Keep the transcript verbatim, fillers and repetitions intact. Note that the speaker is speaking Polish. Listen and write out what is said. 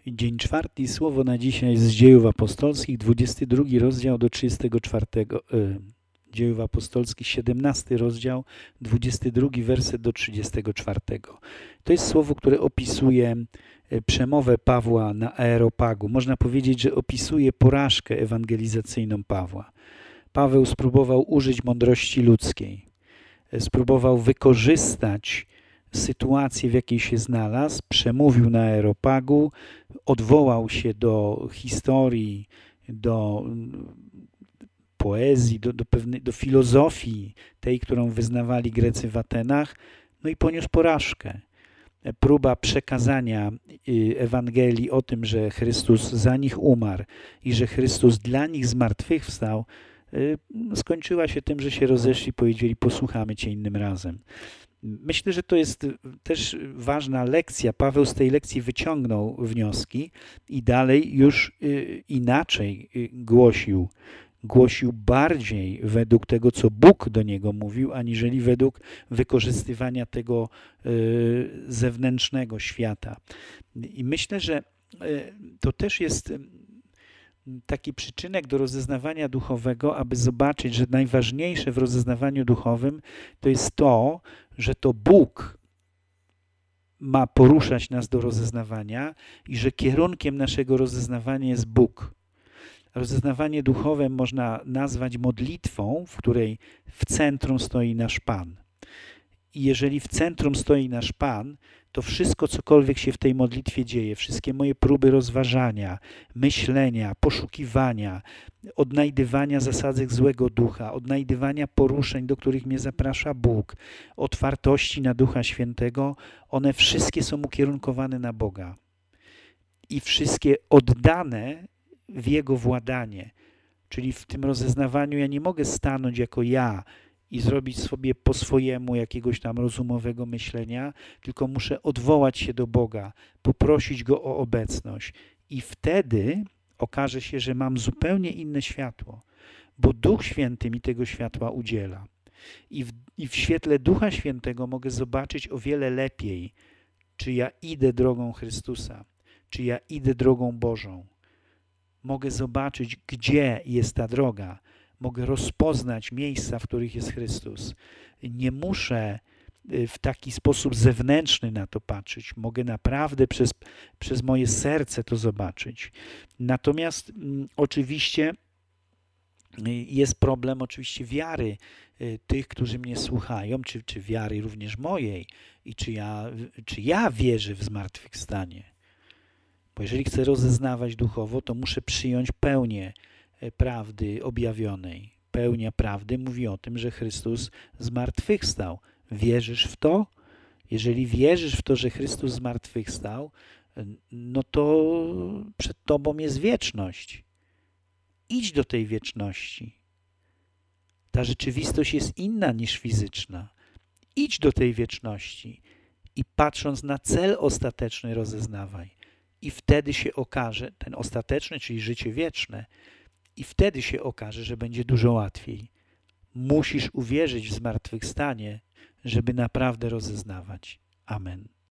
Dzień czwarty, słowo na dzisiaj z Dziejów Apostolskich, dwudziesty drugi rozdział do trzydziestego czwartego. Y, Dziejów Apostolskich, siedemnasty rozdział, dwudziesty drugi werset do trzydziestego czwartego. To jest słowo, które opisuje przemowę Pawła na Areopagu. Można powiedzieć, że opisuje porażkę ewangelizacyjną Pawła. Paweł spróbował użyć mądrości ludzkiej. Spróbował wykorzystać sytuację, w jakiej się znalazł, przemówił na Areopagu, odwołał się do historii, do poezji, do, do, pewnej, do filozofii tej, którą wyznawali Grecy w Atenach, no i poniósł porażkę. Próba przekazania Ewangelii o tym, że Chrystus za nich umarł i że Chrystus dla nich zmartwychwstał, skończyła się tym, że się rozeszli i powiedzieli: posłuchamy Cię innym razem. Myślę, że to jest też ważna lekcja. Paweł z tej lekcji wyciągnął wnioski i dalej już inaczej głosił. Głosił bardziej według tego, co Bóg do niego mówił, aniżeli według wykorzystywania tego zewnętrznego świata. I myślę, że to też jest taki przyczynek do rozeznawania duchowego, aby zobaczyć, że najważniejsze w rozeznawaniu duchowym to jest to, że to Bóg ma poruszać nas do rozeznawania i że kierunkiem naszego rozeznawania jest Bóg. Rozeznawanie duchowe można nazwać modlitwą, w której w centrum stoi nasz Pan. I jeżeli w centrum stoi nasz Pan, to wszystko, cokolwiek się w tej modlitwie dzieje, wszystkie moje próby rozważania, myślenia, poszukiwania, odnajdywania zasadzek złego ducha, odnajdywania poruszeń, do których mnie zaprasza Bóg, otwartości na Ducha Świętego, one wszystkie są ukierunkowane na Boga. I wszystkie oddane w Jego władanie. Czyli w tym rozeznawaniu ja nie mogę stanąć jako ja i zrobić sobie po swojemu jakiegoś tam rozumowego myślenia, tylko muszę odwołać się do Boga, poprosić Go o obecność. I wtedy okaże się, że mam zupełnie inne światło, bo Duch Święty mi tego światła udziela. I w, i w świetle Ducha Świętego mogę zobaczyć o wiele lepiej, czy ja idę drogą Chrystusa, czy ja idę drogą Bożą. Mogę zobaczyć, gdzie jest ta droga. Mogę rozpoznać miejsca, w których jest Chrystus. Nie muszę w taki sposób zewnętrzny na to patrzeć. Mogę naprawdę przez, przez moje serce to zobaczyć. Natomiast m, oczywiście jest problem oczywiście wiary tych, którzy mnie słuchają, czy, czy wiary również mojej i czy ja, czy ja wierzę w zmartwychwstanie. Bo jeżeli chcę rozeznawać duchowo, to muszę przyjąć pełnię prawdy objawionej. Pełnia prawdy mówi o tym, że Chrystus zmartwychwstał. Wierzysz w to? Jeżeli wierzysz w to, że Chrystus zmartwychwstał, no to przed Tobą jest wieczność. Idź do tej wieczności. Ta rzeczywistość jest inna niż fizyczna. Idź do tej wieczności i patrząc na cel ostateczny rozeznawaj. I wtedy się okaże, ten ostateczny, czyli życie wieczne, i wtedy się okaże, że będzie dużo łatwiej. Musisz uwierzyć w zmartwychwstanie, żeby naprawdę rozeznawać. Amen.